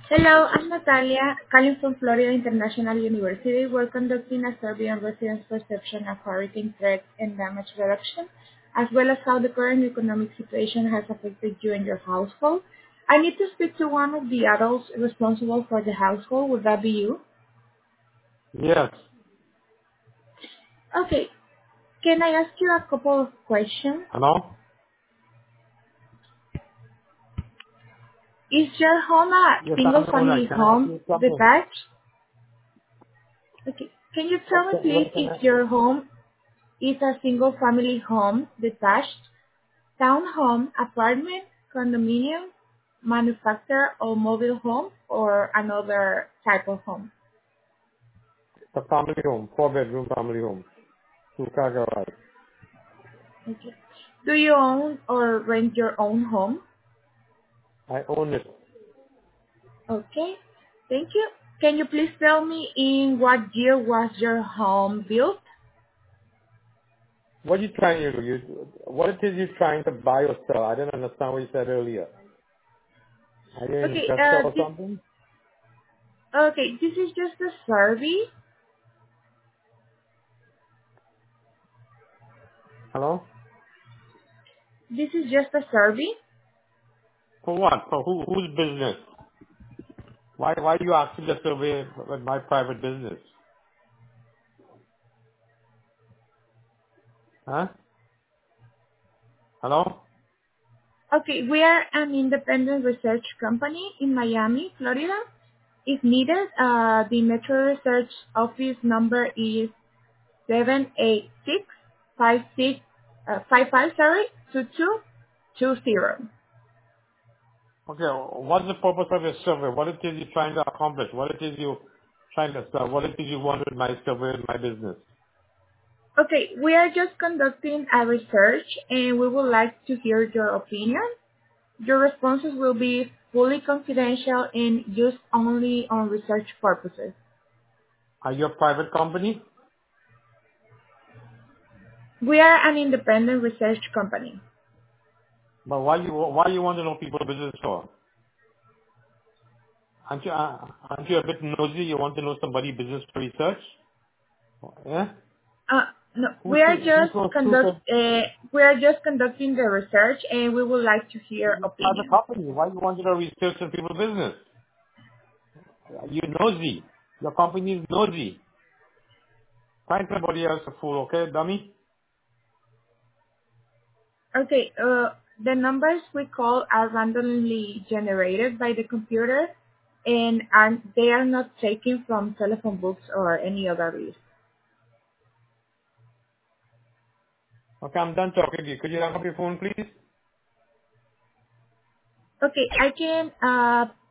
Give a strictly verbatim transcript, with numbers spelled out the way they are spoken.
Hello, I'm Natalia, calling from Florida International University. We're conducting a survey on residents' perception of hurricane threats and damage reduction, as well as how the current economic situation has affected you and your household. I need to speak to one of the adults responsible for the household. Would that be you? Yes. Okay. Can I ask you a couple of questions? Hello? Is your home a Yes, I'm the owner. single-family Can I ask home you something? detached? Okay. Can you tell What me, can, please, what can I? if your home is a single-family home detached, townhome, apartment, condominium, manufactured or mobile home, or another type of home? It's a family home, four bedroom family home, two car garage. Okay. Do you own or rent your own home? I own it. Okay. Thank you. Can you please tell me in what year was your home built? What are you trying to do? You, what it is you're trying to buy or sell? I didn't understand what you said earlier. Are you an Okay. investor Uh, or this something? okay. This is just a survey. Hello? This is just a survey. For what? For who, whose business? Why, why are you asking the survey with my private business? Huh? Hello? Okay, we are an independent research company in Miami, Florida. If needed, uh, the Metro Research Office number is seven eight six five six uh, five five sorry two two two zero. Okay, what's the purpose of your survey? What it is you're trying to accomplish? What it is you trying to sell? What it is you want with my survey and my business? Okay, we are just conducting a research and we would like to hear your opinion. Your responses will be fully confidential and used only on research purposes. Are you a private company? We are an independent research company. But why you why you want to know people's business for? Aren't you uh, aren't you a bit nosy? You want to know somebody's business for research? Yeah. Uh, no, Who we are to, who just goes through conduct the uh, we are just conducting the research, and we would like to hear you're a private opinion. company? Why you want to know research on people's business? You nosy. Your company is nosy. Find somebody else a fool, okay, dummy? Okay, uh, the numbers we call are randomly generated by the computer, and are, they are not taken from telephone books or any other list. Okay, I'm done talking to you. Could you hang up your phone, please? Okay, I can uh,